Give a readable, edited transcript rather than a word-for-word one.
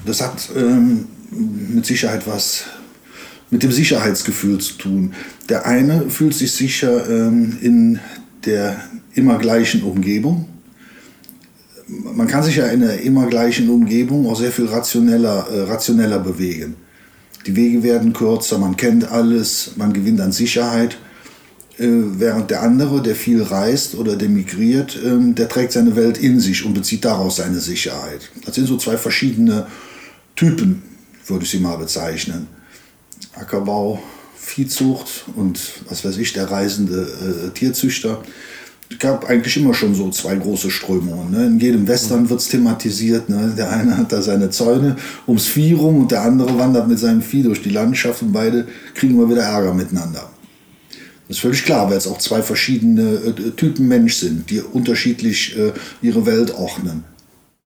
Das hat mit Sicherheit was mit dem Sicherheitsgefühl zu tun. Der eine fühlt sich sicher in der immer gleichen Umgebung. Man kann sich ja in der immer gleichen Umgebung auch sehr viel rationeller bewegen. Die Wege werden kürzer, man kennt alles, man gewinnt an Sicherheit. Während der andere, der viel reist oder der migriert, der trägt seine Welt in sich und bezieht daraus seine Sicherheit. Das sind so zwei verschiedene Typen, würde ich sie mal bezeichnen. Ackerbau, Viehzucht und was weiß ich, der reisende Tierzüchter. Es gab eigentlich immer schon so zwei große Strömungen. Ne? In jedem Western wird es thematisiert. Ne? Der eine hat da seine Zäune ums Vieh rum und der andere wandert mit seinem Vieh durch die Landschaft und beide kriegen immer wieder Ärger miteinander. Das ist völlig klar, weil es auch zwei verschiedene Typen Mensch sind, die unterschiedlich ihre Welt ordnen.